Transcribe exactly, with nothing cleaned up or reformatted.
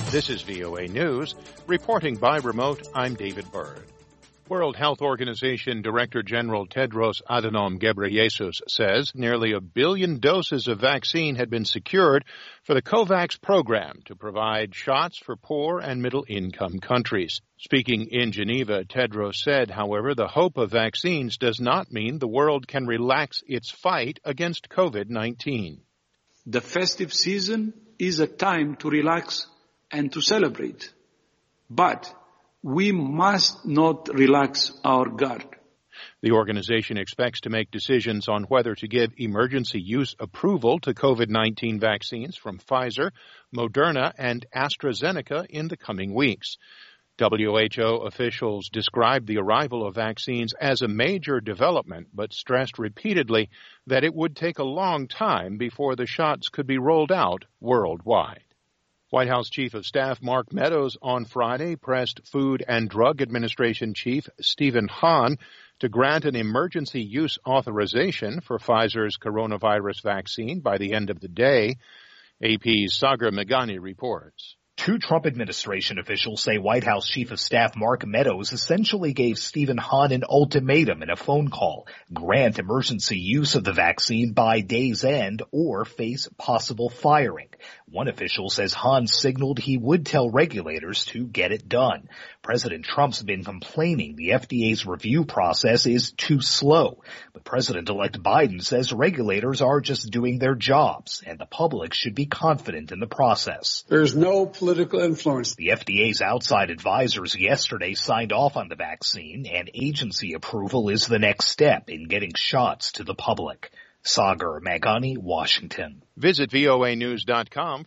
This is V O A News. Reporting by remote, I'm David Byrd. World Health Organization Director General Tedros Adhanom Ghebreyesus says nearly a billion doses of vaccine had been secured for the COVAX program to provide shots for poor and middle-income countries. Speaking in Geneva, Tedros said, however, the hope of vaccines does not mean the world can relax its fight against COVID nineteen. The festive season is a time to relax and to celebrate. But we must not relax our guard. The organization expects to make decisions on whether to give emergency use approval to COVID nineteen vaccines from Pfizer, Moderna, and AstraZeneca in the coming weeks. W H O officials described the arrival of vaccines as a major development, but stressed repeatedly that it would take a long time before the shots could be rolled out worldwide. White House Chief of Staff Mark Meadows on Friday pressed Food and Drug Administration Chief Stephen Hahn to grant an emergency use authorization for Pfizer's coronavirus vaccine by the end of the day. A P's Sagar Meghani reports. Two Trump administration officials say White House Chief of Staff Mark Meadows essentially gave Stephen Hahn an ultimatum in a phone call: grant emergency use of the vaccine by day's end or face possible firing. One official says Hahn signaled he would tell regulators to get it done. President Trump's been complaining the F D A's review process is too slow, but President-elect Biden says regulators are just doing their jobs and the public should be confident in the process. There's no political influence. The F D A's outside advisors yesterday signed off on the vaccine, and agency approval is the next step in getting shots to the public. Sagar Meghani, Washington. Visit V O A news dot com